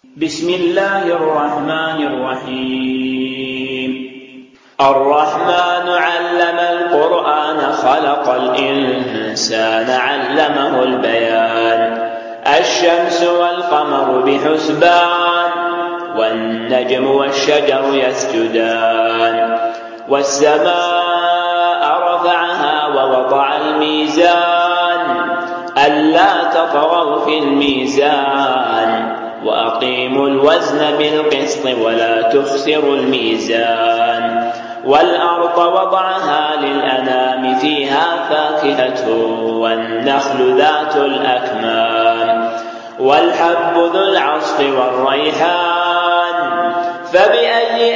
بسم الله الرحمن الرحيم. الرحمن علم القرآن خلق الإنسان علمه البيان. الشمس والقمر بحسبان والنجم والشجر يسجدان. والسماء رفعها ووضع الميزان ألا تطغوا في الميزان وأقيموا الوزن بالقسط ولا تخسروا الميزان. والأرض وضعها للأنام فيها فاكهة والنخل ذات الأكمام والحب ذو العصف والريحان. فبأي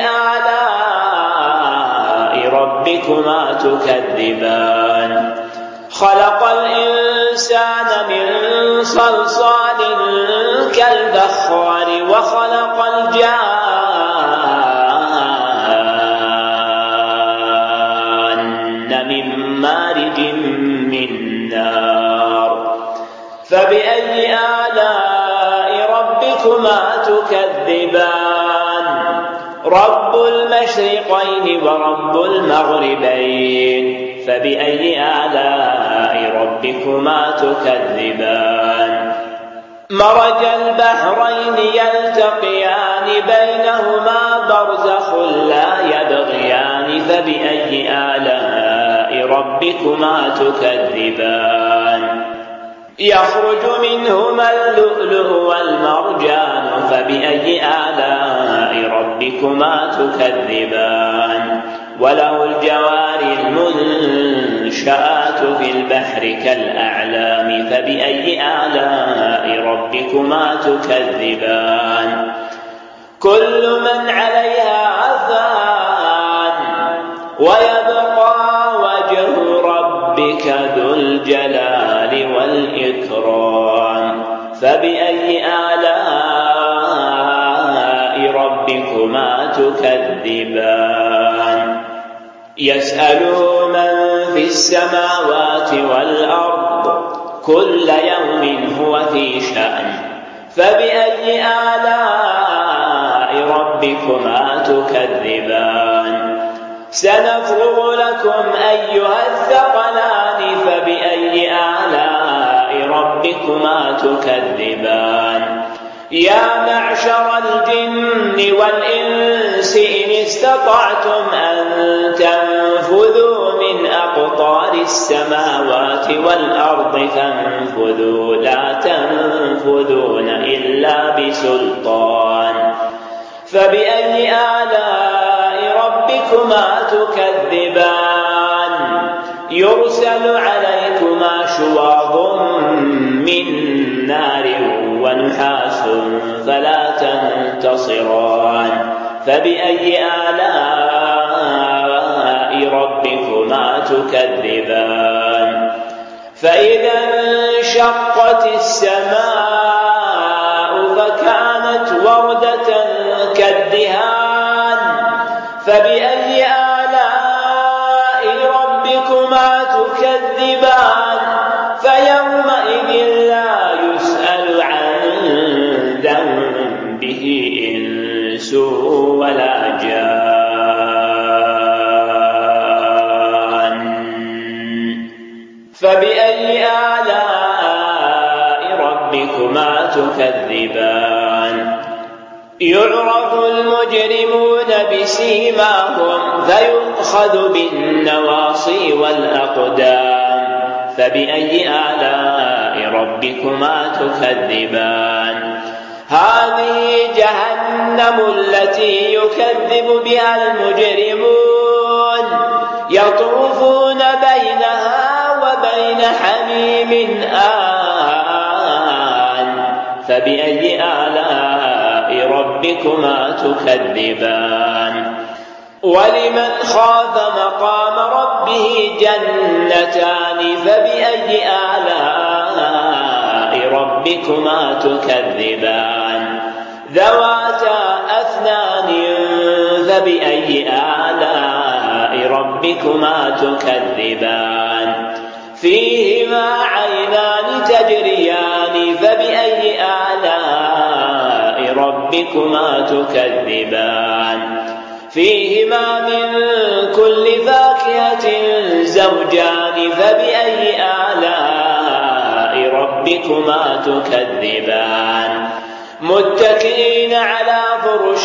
آلاء ربكما تكذبان؟ خلق الإنسان من صلصال كالفخار وخلق الجان من مارج من نار. فبأي آلاء ربكما تكذبان؟ رب المشرقين ورب المغربين. فبأي آلاء ربكما تكذبان؟ مرج البحرين يلتقيان بينهما برزخ لا يبغيان. فبأي آلاء ربكما تكذبان؟ يخرج منهما اللؤلؤ والمرجان. فبأي آلاء ربكما تكذبان؟ وله الجوار المنشآت في البحر كالأعلام. فبأي آلاء ربكما تكذبان؟ كل من عليها فان ويبقى وجه ربك ذو الجلال والإكرام. فبأي آلاء ربكما تكذبان؟ يسأله من في السماوات والأرض كل يوم هو في شأن. فبأي آلاء ربكما تكذبان؟ سنفرغ لكم أيها الثقلان. فبأي آلاء ربكما تكذبان؟ يا معشر الجن والإنس إن استطعتم أن تنفذوا من أقطار السماوات والأرض فانفذوا لا تنفذون إلا بسلطان. فبأي آلاء ربكما تكذبان؟ يرسل عليكما شواظ من نار ونحاس فلا تنتصران. فبأي آلاء ربكما تكذبان؟ فإذا انشقت السماء فكانت وردة كالدهان. فبأي آلاء ربكما تكذبان؟ فيومئذ لا يسأل عن ذنبه إنس ولا جان. فبأي آلاء ربكما تكذبان؟ يعرف المجرمون بسيماهم فيؤخذ بالنواصي والأقدام. فبأي آلاء ربكما تكذبان؟ هذه جهنم التي يكذب بها المجرمون يطوفون بينها وبين حميم آن. فبأي آلاء ربكما تكذبان؟ ولمن خاف مقام ربه جنتان. فبأي آلاء ربكما تكذبان؟ ذواتا أفنان. فبأي آلاء ربكما تكذبان؟ فيهما عينان تجريان. فبأي آلاء ربكما ربكما تكذبان فيهما من كل فاكهة زوجان فبأي آلاء ربكما تكذبان متكئين على فرش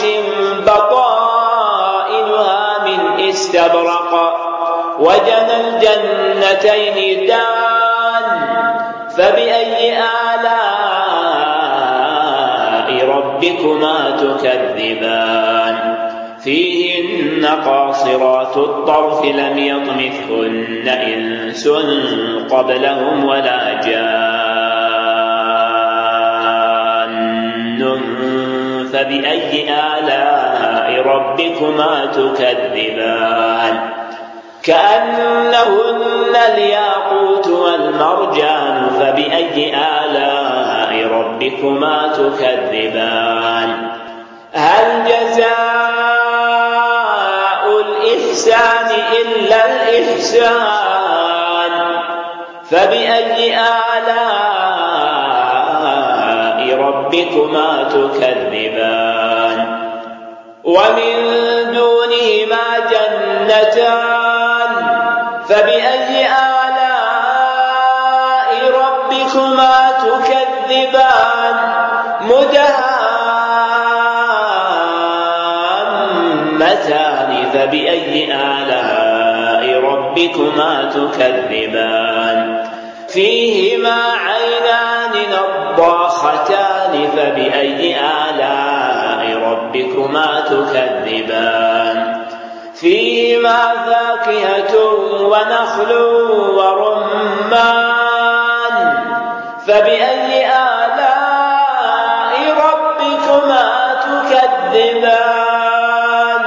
بطائنها من استبرق وجنى الجنتين دان فبأي آلاء ربكما تكذبان فيهن قاصرات الطرف لم يطمثهن إنس قبلهم ولا جان فبأي آلاء ربكما تكذبان كأنهن الياقوت والمرجان فبأي آلاء ربكما تكذبان هل جزاء الإحسان إلا الإحسان فبأي آلاء ربكما تكذبان ومن دونهما جنتان فبأي آلاء ربكما تكذبان مدهامتان فبأي آلاء ربكما تكذبان فيهما عينان نضاختان فبأي آلاء ربكما تكذبان فيهما فاكهة ونخل ورمان فبأي آلاء ربكما تكذبان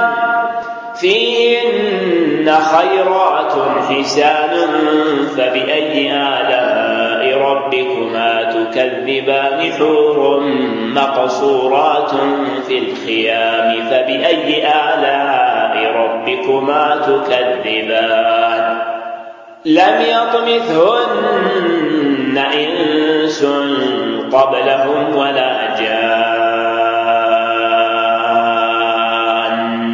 فيهن خيرات حسان فبأي آلاء ربكما تكذبان حور مقصورات في الخيام فبأي آلاء ربكما تكذبان لم يطمثهن إنس قبلهم ولا جان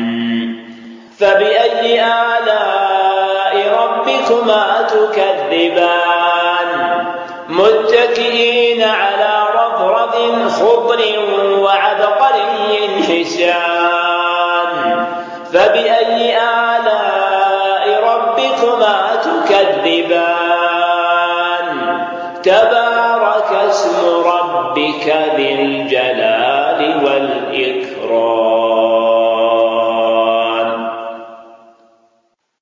فبأي آلاء ربكما تكذبان متكئين على رفرف خضر وعبقري حسان فبأي آلاء ربكما تكذبان تبارك اسم ربك ذي الجلال والإكرام